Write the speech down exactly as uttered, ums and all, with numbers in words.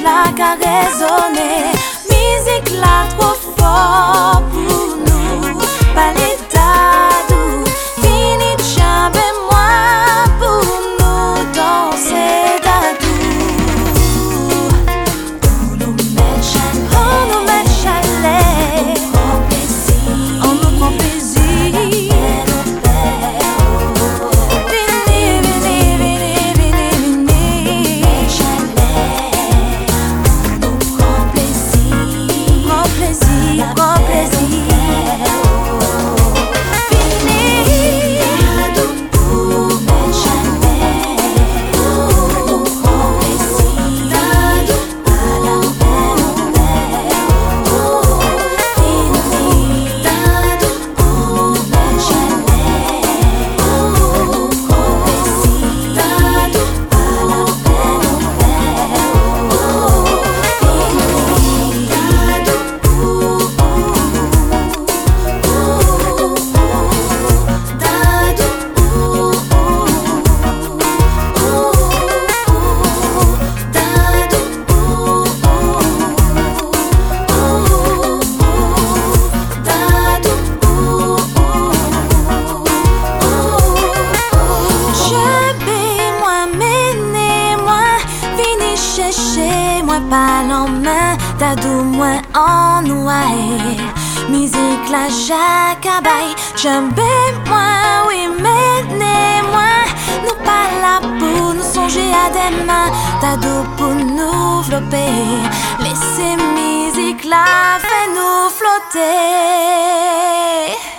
la qu'a résonné. Musique là trop fort pour nous. Pas l'état doux, fini jamais moi pour nous danser d'adou. On nous met chalet, on nous met chalet, on nous prend plaisir. Moi pas en main, d'adou moi en noie. Musique la jacabaye, j'aime moi, oui menez moi. Nous pas là pour nous songer à des mains, d'adou pour nous flopper. Laissez musique là, fait nous flotter.